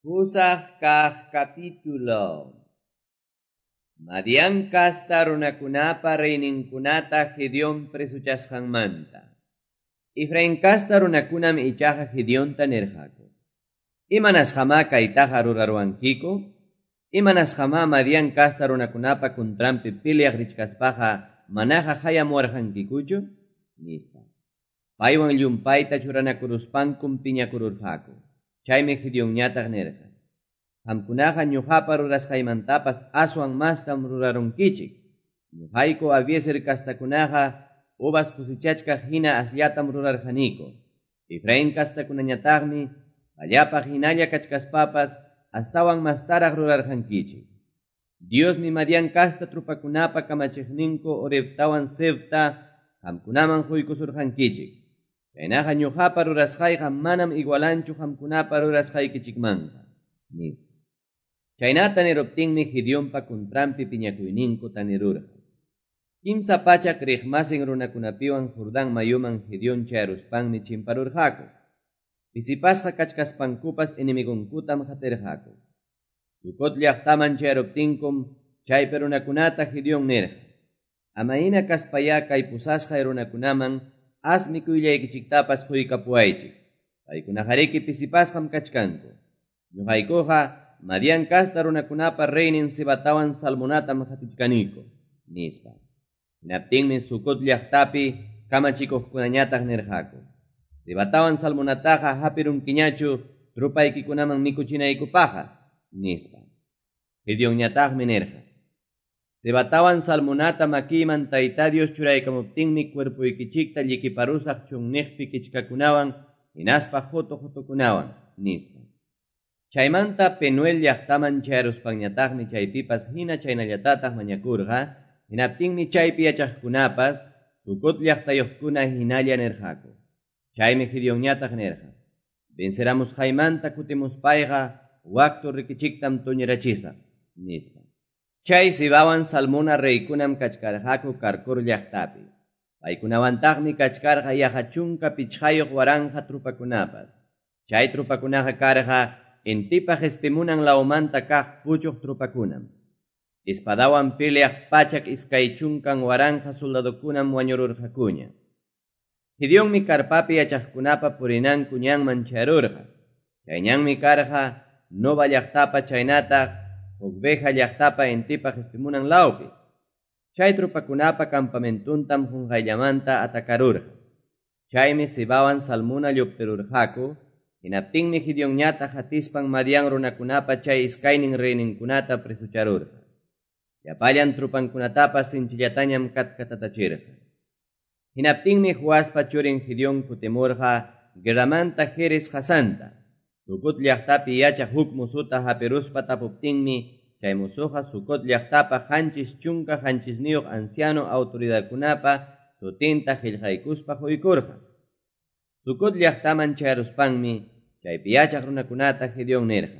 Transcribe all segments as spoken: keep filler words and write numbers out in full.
Pusaq kaq capítulo. Madian kasta runakunapa reyninkunata Gedeón presuchasqanmanta. Efraín kasta runakunam ichaqa Gedeonta nirqaku. Imanasqama kaytaqa rurarwankiku? Imanasqama Madian kasta runakunapa kuntranpi peleaq richkaspaqa manaqa hayamuwarqankikuchu? Nispa. Paywan llumpayta churanakuruspankum piñakururqaku. Chaymi Gedeonñataq nirqa. Qamkunaqa ñuqapa rurasqaymantapas aswan mastam rurarunkichik. Ñuqayku Abiezer kastakunaqa uvas kusichachkaq hina asllatam rurarqaniku. Efraín kastakunañataqmi allapa hinalla kachkaspapas astawan mastaraq rurarqankichik. Diosmi Madian kasta trupakunapa kamachiqninku Orebtawan Zebta qamkunaman quykusurqankichik. Chaynaqa ñuqapa rurasqayqa manam igualanchu qamkunapa rurasqaykichikmanqa. Nis. Chaynata niruptinmi Gedeonpa kuntranpi piñakuyninku tanirurqa. Kimsa pachak riqmasin runakunapiwan Jordán mayuman Gedeón chayaruspanmi chimparurqaku. Pisipasqa kachkaspankupas enemigunkutam hatirqaku. Sukot llaqtaman chayaruptinkum chaypi runakunata Gedeón nirqa. Amaina kaspaya kay pusasqa runakunaman asmi kuyllaykichiktapas quykapuaychik. Paykunaqariki pisipasqam kachkanku. Ñuqaykuqa Madian kasta runakunapa reynin Sebatawan Salmunatam hatichkaniku. Nispa. Hinaptinmi Sukot llaqtapi kamachikuqkunañataq nirqaku. Sebatawan Salmunataqa hapirunkiñachu trupaykikunaman mikuchinaykupaqa. Nispa. Gedeonñataqmi nirqa. Sebatawan Salmunata makiman Tayta Dios churaykamuptinmi cuerpuykichikta llikiparusaq chunniqpi kichkakunawan hinaspa joto jotokunawan. Nispa. Chaymanta Penuel llaqtaman chayaruspanñataqmi chaypipas hina chaynallatataq mañakurqa, hinaptinmi chaypi yachaqkunapas Sukot llaqtayuqkuna hinalla nirqaku. Chaymi Gedeonñataq nirqa. Venceramusqaymanta kutimuspayqa waktu rikichiktam tuñirachisaq. Nispa. Chay Sibawan Salmuna reykunam kachkarqaku Karkur llaqtapi. Paykunawantaqmi kachkarqa yaqa chunka pichqayuq waranja trupakunapas. Chay trupakunaqa karqa Entipa Gestemunan laumanta kaq puchuq trupakunam. Espadawan peleaq pachak iskay chunkan waranja soldadokunam wañururqakuña. Gedeonmi karpapi yachaqkunapa purinanku ñanman chayarurqa. Chayñanmi karqa Nova llaqtapa chaynataq Jogbeja llaqtapa Entipa Gestemunan laupi. Chay trupakunapa campamentuntam junqayllamanta atakarurqa. Chaymi Sibawan Salmuna lluptirurqaku. Hinaptinmi Gedeonñataq hatispan Madian runakunapa chay iskaynin reyninkunata presucharurqa. Yapallan trupankunatapas sinchillatañam katkatatachirqa. Hinaptinmi Joaspa churin Gedeón kutimurqa guerramanta Jerez Hasanta. Sukot llaqtapi yachaq huk musuta hapiruspa tapuptinmi chay musuqa Sukot llaqtapa qanchis chunka qanchisniyuq anciano autoridadkunapa sutinta qillqaykuspa quykurqa. Sukot llaqtaman chayaruspanmi chaypi yachaq runakunata Gedeón nirqa.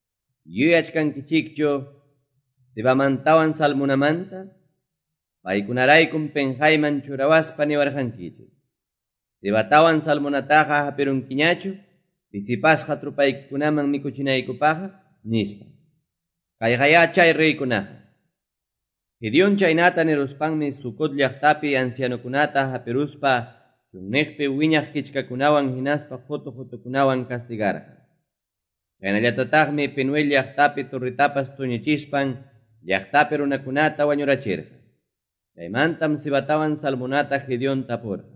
Yuyachkankichikchu Sebamantawan Salmunamanta paykunaraykum penjayman churawaspa niwarqankichik. Sebatawan Salmunataqa hapirunkiñachu pisipasqa trupaykunaman mikuchinaykupaqa nispa. Kayqaya chay reykunaqa. Gedeón chaynata niruspanmi Sukot llaqtapi ancianukunata hapiruspa chunniqpi wiñaq kichkakunawan hinaspa joto jotokunawan castigarqa. Chaynallatataqmi Penuel llaqtapi turritapas tuñichispan llaqtapi runakunata wañurachirqa. Chaymantam Sebatawan Salmunata Gedeón tapurqa.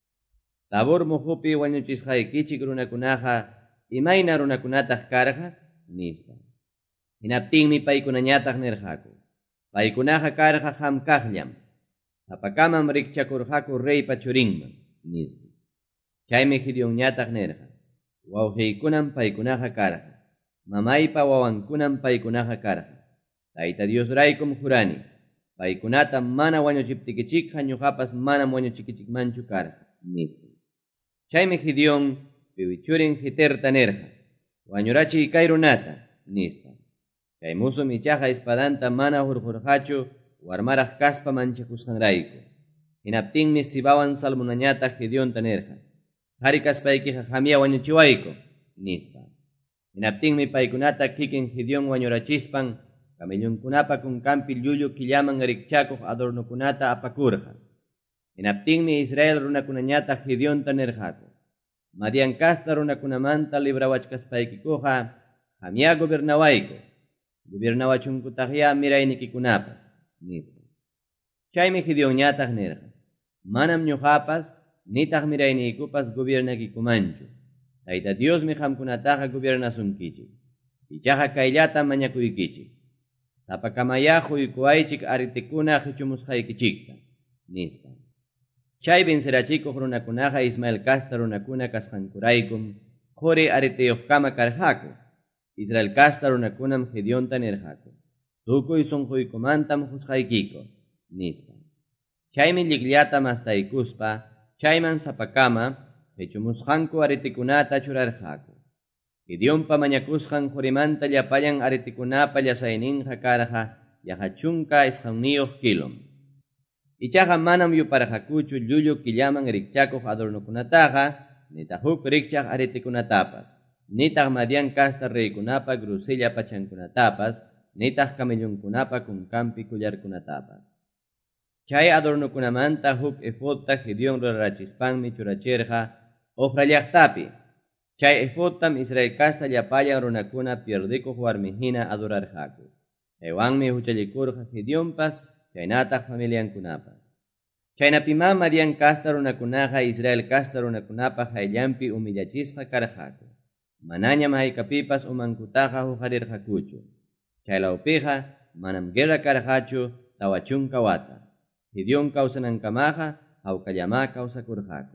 Tabur muhupi wañuchisqaykichik runakunaqa imayna runakunataq karqa nispa. Hinaptinmi paykunañataq nirqaku. Paykunaqa karqa hamkaqllam. Hapakamam rikchakurqaku reypa churinman. Nispa. Chaymi Gedeonñataq nirqa. Wawqiykunam paykunaqa karqa. Mamaypa wawankunam paykunaqa karqa. Tayta Diosraykum jurani. Paykunata mana wañuchiptikichikqa ñuqapas manam wañuchikichikmanchu karqa. Nispa. Chaymi Gedeón piwichurin Jeterta nirqa. Wañurachiy kay runata. Nispa. Chay musum ichaqa espadanta mana hurqurqachu warmaraq kaspa manchakusqanrayku. Hinaptinmi Sibawan Salmunañataq Gedeonta nirqa. Qhari kaspaykiqa qamya wañuchiwayku. Nispa. Hinaptinmi paykunata kikin Gedeón wañurachispan camellunkunapa kunkampi llullu killaman rikchakuq adornokunata apakurqa. Hinaptinmi Israel runakunañata Gedeonta nirqaku: Madian kasta runakunamanta librawachkaspaykiqa qamya gobernawayku, gobernawachunkutaqya miraynikikunapa nispa. Chaymi Gedeonñataq nirqa: manam ñuqapas nitaq mirayniykupas gobiernakikumanchu. Tayta Diosmi qamkunataqa gobiernasunkichik. Ichaqa kayllata mañakuykichik: tapakamaya quykuwaychik aritikuna qichumusqaykichikta nispa. Chay vencerachikuq runakunaqa Ismael kasta runakuna kasqankuraykum quri aritiyuqkama karqaku. Israel kasta runakunam Gedeonta nirqaku: tukuy sunquykumantam husqaykiku nispa. Chaymi lliqllata mastaykuspa chayman sapakama qichumusqanku aritikunata churarqaku. Gedeonpa mañakusqan qurimanta llapallan aritikunapa llasayninqa karqa yaqa chunka isqanniyuq kilum. Ichaqa manam yuparqakuchu llullu killaman rikchakuq adornokunataqa, nitaq huk rikchaq aritikunatapas, nitaq Madian kasta reykunapa grusilla pachankunatapas, nitaq camellunkunapa kunkampi collarkunatapas. Chay adornokunamanta huk efodta Gedeón rurarachispanmi churachirqa Ofra llaqtapi. Chay efodtam Israel kasta llapallan runakuna pierdikuq warmihina adorarqaku. Chaywanmi huchallikurqa Gedeonpas chaynataq familiankunapas. Chaynapima Madian kasta runakunaqa Israel kasta runakunapa hayllampi umillachisqa karqaku. Manañam haykapipas umankutaqa huqarirqakuchu. Chaylawpiqa manam guerra karqachu tawa chunka wata. Gedeón kawsanankamaqa hawkallama kawsakurqaku.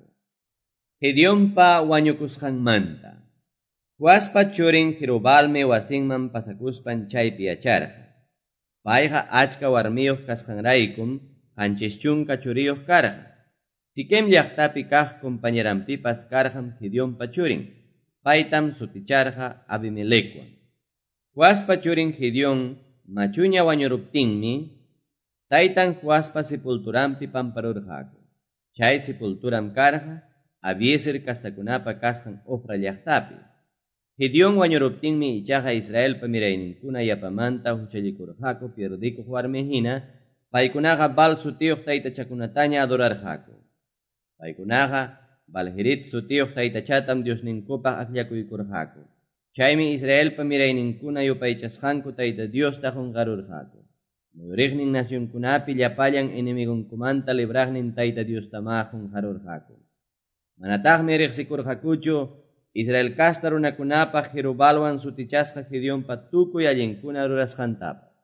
Gedeonpa wañukusqanmanta. Huaspa churin Jerobalmi wasinman pasakuspan chaypi yacharqa. Payqa achka warmiyuq kasqanraykum qanchis chunka churiyuq karqa. Siquem llaqtapi kaq compañeranpipas karqan Gedeonpa churin. Paytam suticharqa Abimelekwan. Huaspa churin Gedeón machuña wañuruptinmi taytan Huaspa sepulturampi pamparurqaku. Chay sepulturam karqa Abiezer kastakunapa kasqan Ofra llaqtapi. Gedeón wañuruptinmi ichaqa Israelpa mirayninkuna yapamanta huchallikurqaku pierdikuq warmihina, paykunaqa Baal sutiyuq taytachakunataña adorarqaku. Paykunaqa Balherit sutiyuq taytachatam Diosninkupaq akllakuykurqaku. Chaymi Israelpa mirayninkuna yupaychasqanku Tayta Diosta qunqarurqaku. Muyuriqnin nacionkunapi llapallan enemigunkumanta libraqnin Tayta Diostamá qunqarurqaku. Manataqmi riqsikurqakuchu Israel kasta runakunapa Jerobalwan sutichasqa Gedeonpa tukuy allinkuna rurasqantapas.